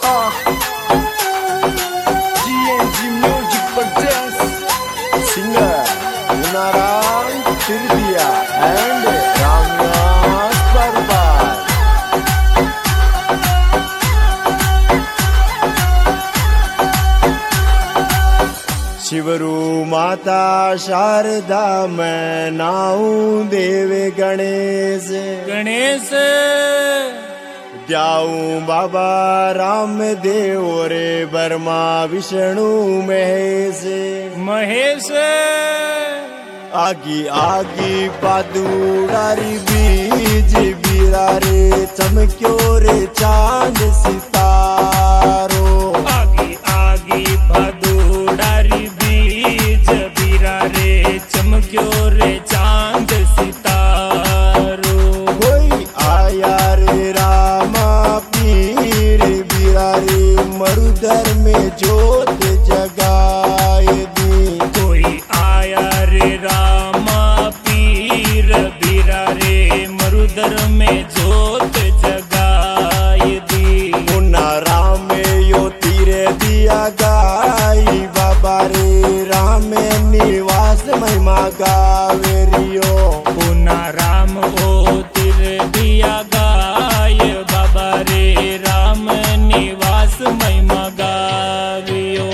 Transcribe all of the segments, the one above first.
GNG Music presents singer Gunaran Tirdia and Ramyas Parbar. शिवरू माता शारदा मैं नाऊं देव गणेश गणेश द्याऊं बाबा रामदेव रे बर्मा विष्णु महेश महेश आगी आगी पादुडारी बीज बीरा रे चमक्यो रे चांद सितारो आगी आगी पादुडारी बीज बीरा रे चमक्यो रे चांद सितारो कोई आया रे रामा पीर बीरा रे मरुधर में जोत जगाए दी कोई आया रे रामा पीर बीरा रे मरुदर में जोत जगाए दी मुन्ना राम यो तीरे दिया गाई बाबा रे राम निवास महिमा गावेरियो पुना राम ओ तिर दिया गाय बाबा रे राम निवास महिमा गावियो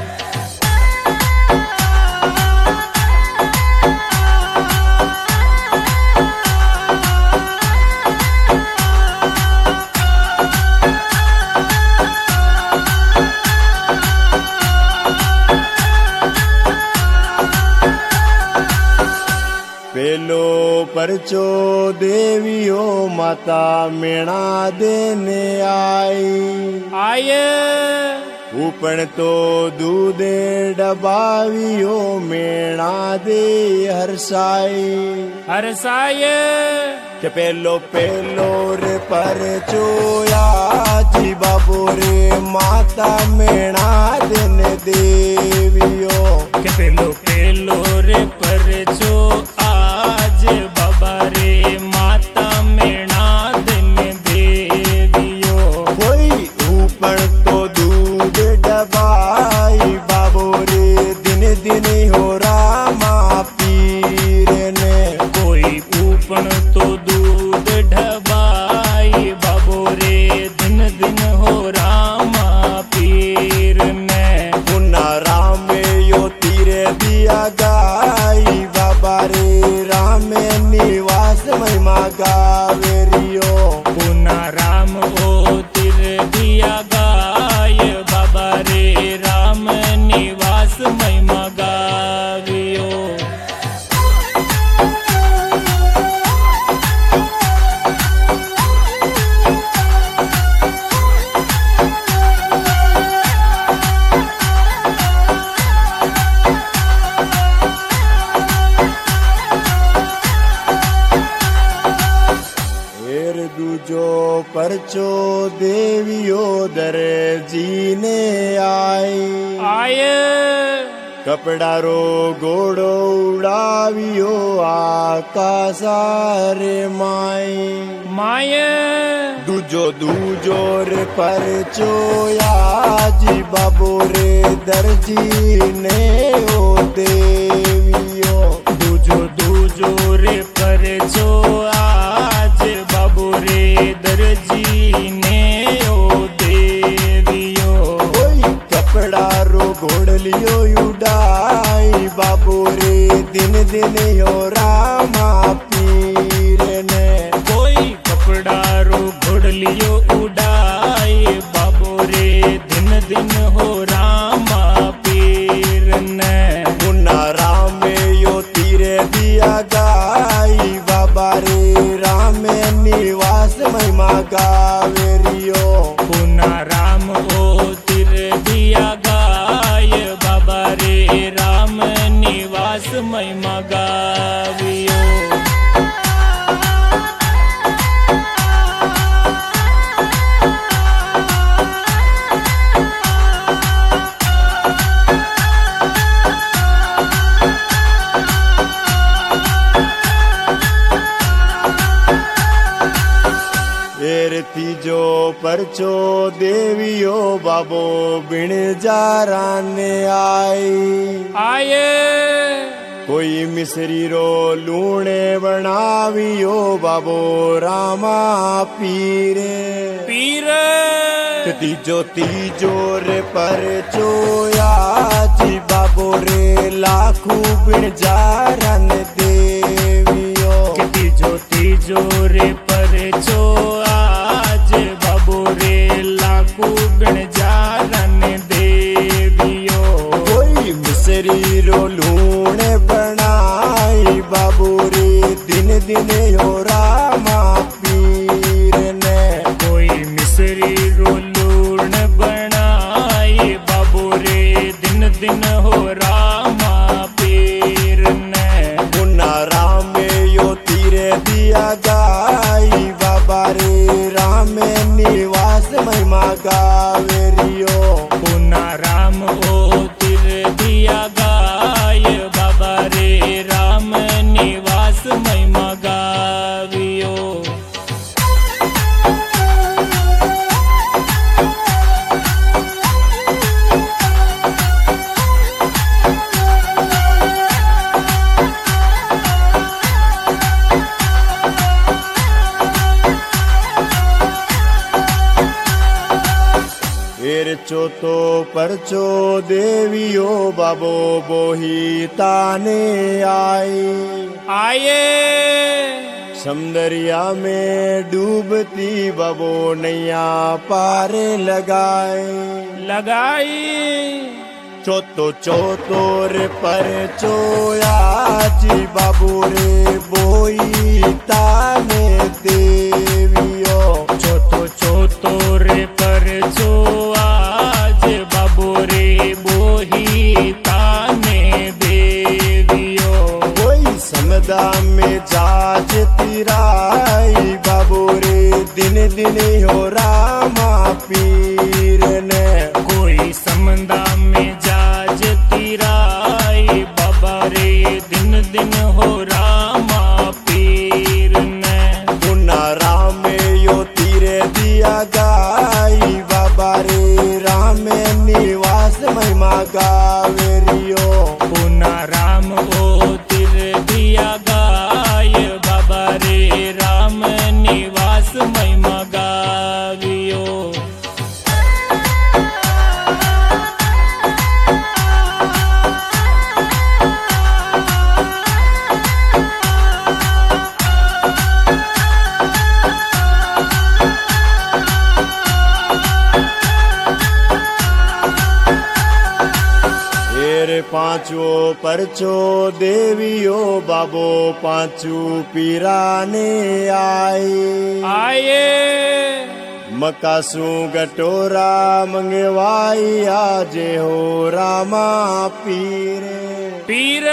पेलो परचो देवियो माता मेणा देने आई आये उपन तो दूधे डबावियो मेणा दे हरसाई हरसाय के पेलो पेलो रे परचो जी बाबू रे माता मेणा देने देवियो के पेलो पेलो रे परचो आज बाबा रे माता मेणा दिन देवियो कोई ऊपर तो दूध डबाई बाबू रे दिन दिन हो रामा पीर ने कोई ऊपन तो दूध ढबाई बाबो रे दिन दिन हो रामा पीर ने पुन्ना राम यो तीरे दिया गाई बाबा रे राम निवास महिमा गावेरियो पुना राम ओ तिर दिया गाय बाबा रे राम निवास महिमा गावियो एर दूजो परचो देवियो दर जीने आई आये कपड़ा रो घोड़ो उड़ावियो आकाशा रे माई माये दूजो दूजो रे परचो जी बाबू रे दर्जी ने ओ देवियो दूजो दूजो रे परचो आज बाबू रे दर्जी ने ओ देवियो कोई कपड़ा रो घोड़लियो उड़ाई बाबू रे दिन दिन यो रामा पीर ने कोई कपड़ा रो घोड़लियो उड़ाए बाबू रे दिन दिन हो रामा पीर ने मुन्ना राम यो तीरे दिया गाई बाबा रे राम निवास महिमा गावेरियो पुना राम ओ तिर दिया गाय बाबा रे राम निवास महिमा गावी परचो देवियो बाबो बिन जारा ने आए कोई मिसरी रो लूणे बनावियो बाबो रामा पीरे पीर तीजो तीजो रे परचो जी बाबो रे लाखू बिन जारन देवियो तीजो तीजो रे परचो आज बाबू रे लाखू बिन जारन देवियो कोई मिसरी रो लूणे बनाई बाबू रे दिन दिन हो रामा पीर ने कोई मिसरी रो लूण बनाई बाबू रे दिन दिन हो रामा पीर ने मुन्ना राम यो तीरे दिया गाई बाबा रे राम निवास महिमा गावेरियो पुना राम ओ तिर दिया गाय बाबा रे राम निवास महिमा गावियो चोतो परचो देवियो बाबो बोही ताने आए समदरिया में डूबती बाबो नैया पारे लगाई चोतो चोतो रे परचो जी बाबू रे बोही ताने देवियो चोतो चोतो रे परचो आज बाबू रे बोही ताने देवियो कोई समदा में जाज तिराई बाबू रे दिन दिन हो रामा पीर ने कोई समदा में जाज तिराई बाबा रे दिन दिन हो रामा पीर ने मुन्ना राम यो तीरे दिया गाई बाबा रे राम निवास महिमा गावेरियो पुना राम ओ तिर दिया गाय बाबा रे राम निवास महिमा गावियो पांचो परचो देवियो बाबो पांचू पीराने आए मकासू गटोरा मंगवाई आजे हो रामा पीर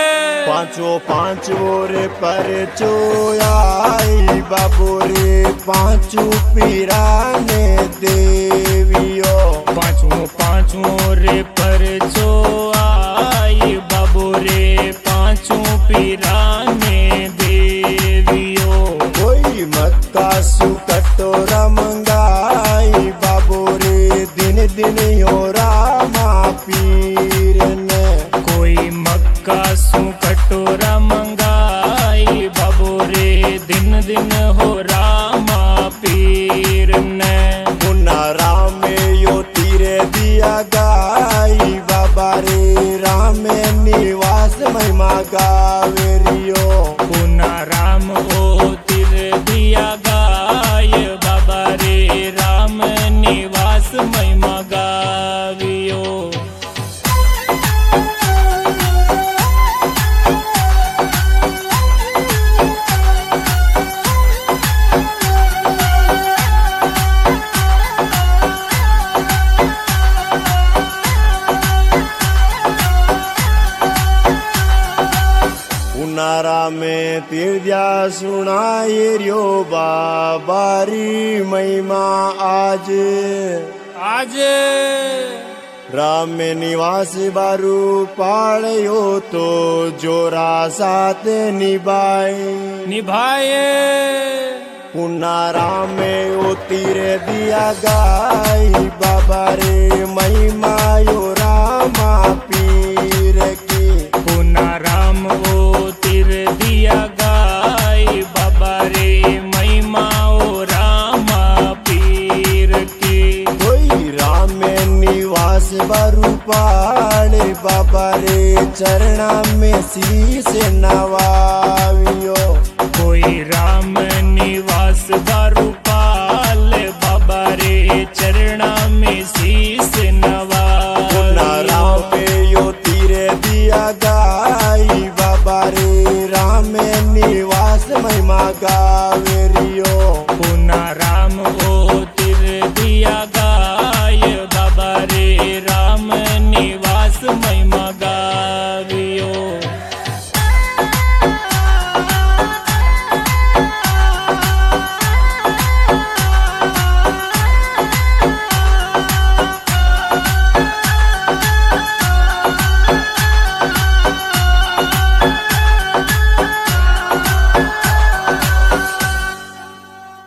पांचो रे परचो आई बाबू रे पांचू पीराने देवियो पांचों रे परचो आई बाबू रे पांचों पीराने देवियो कोई मकासू कटोरा मंगाई बाबू रे दिन दिन हो रामा पीर ने कोई मक्का सू कटोरा मंगाई बाबू रे दिन दिन हो रामा पीर ने मुन्ना राम यो तीरे दिया गाई बाबा रे राम निवास महिमा गावेरियो पुना राम ओ तिर दिया गाय बाबा रे राम निवास महिमा गावियो नारा में तीर्जा सुनाए रियो बाबारी महिमा आज राम में निवास बारू पाड़यो तो जोरा साथ निभाए पुनारा में ओ तीरे दिया गाय बाबा रे महिमा यो रामा पीर की। पुनाराम ओ तिर दिया गाय बाबा रे महिमा ओ रामा पीर की। कोई राम निवास बरूपाल बाबा रे चरणा में शीश नवा।